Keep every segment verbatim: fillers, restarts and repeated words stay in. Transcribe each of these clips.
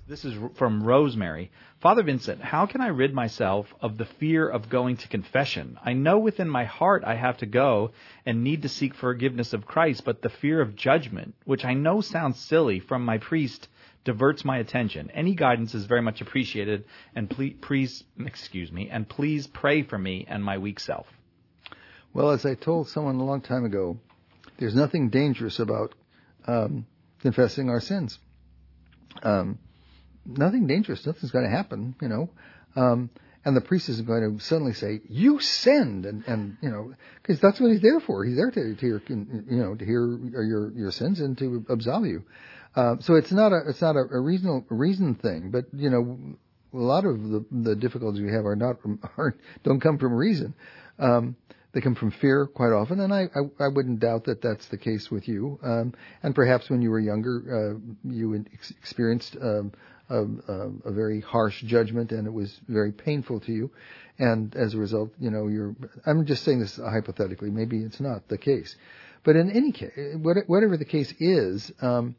This is from Rosemary. Father Vincent, how can I rid myself of the fear of going to confession? I know within my heart I have to go and need to seek forgiveness of Christ, but the fear of judgment, which I know sounds silly, from my priest diverts my attention. Any guidance is very much appreciated, and please, please excuse me, and please pray for me and my weak self. Well, as I told someone a long time ago, there's nothing dangerous about um, confessing our sins. Um, nothing dangerous. Nothing's going to happen, you know. Um, and the priest isn't going to suddenly say, "You sinned," and, and you know, because that's what he's there for. He's there to, to hear, you know, to hear your your sins and to absolve you. Uh, so it's not a it's not a, a reason reason thing. But you know, a lot of the the difficulties we have are not are don't come from reason. Um, They come from fear quite often, and I, I, I wouldn't doubt that that's the case with you. Um, and perhaps when you were younger, uh, you ex- experienced um, a, a, a very harsh judgment, and it was very painful to you. And as a result, you know, you're. I'm just saying this hypothetically. Maybe it's not the case, but in any case, whatever the case is, um,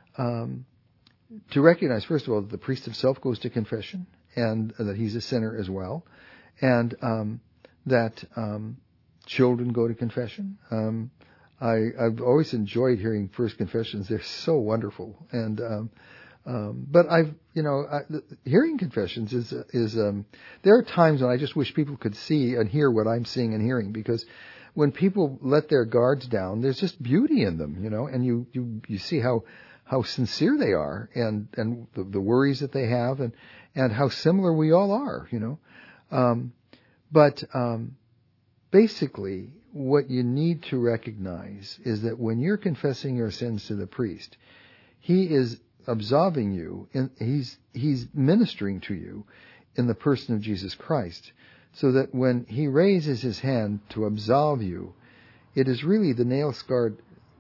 um, to recognize first of all that the priest himself goes to confession, and that he's a sinner as well, and um, that. Um, Children go to confession. Um, I, I've always enjoyed hearing first confessions. They're so wonderful. And um, um, but I've, you know, I, hearing confessions is is. Um, there are times when I just wish people could see and hear what I'm seeing and hearing, because when people let their guards down, there's just beauty in them, you know. And you you, you see how how sincere they are, and and the, the worries that they have, and and how similar we all are, you know. Um, but um, Basically, what you need to recognize is that when you're confessing your sins to the priest, he is absolving you, and he's he's ministering to you in the person of Jesus Christ, so that when he raises his hand to absolve you, it is really the nail-scarred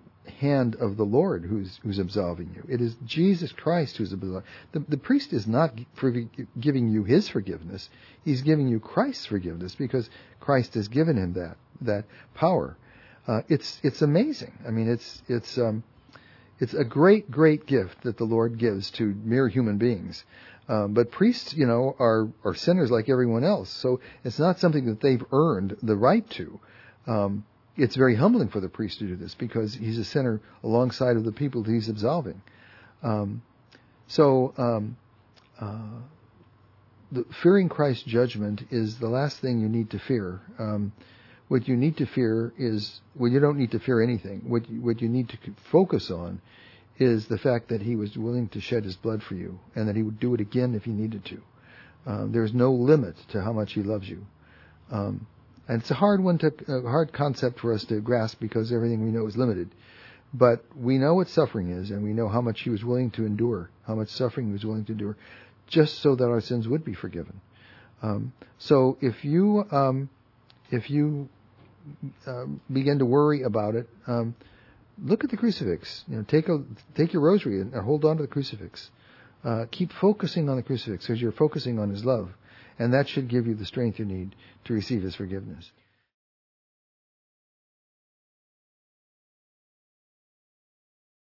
hand of the Lord who's who's absolving you. It is Jesus Christ who's absolving. The, the priest is not for giving you his forgiveness. He's giving you Christ's forgiveness, because Christ has given him that that power. Uh, it's it's amazing. I mean, it's it's um, it's a great great gift that the Lord gives to mere human beings. Um, but priests, you know, are are sinners like everyone else. So it's not something that they've earned the right to. Um, It's very humbling for the priest to do this, because he's a sinner alongside of the people that he's absolving. Um, so, um, uh, the, fearing Christ's judgment is the last thing you need to fear. Um, what you need to fear is, well, you don't need to fear anything. What you, what you need to focus on is the fact that he was willing to shed his blood for you, and that he would do it again if he needed to. Um, there's no limit to how much he loves you. Um, And it's a hard one to, a hard concept for us to grasp, because everything we know is limited. But we know what suffering is, and we know how much he was willing to endure, how much suffering he was willing to endure, just so that our sins would be forgiven. Um, so if you, um, if you uh, begin to worry about it, um, look at the crucifix. You know, take a take your rosary and hold on to the crucifix. Uh, keep focusing on the crucifix, because you're focusing on his love. And that should give you the strength you need to receive his forgiveness.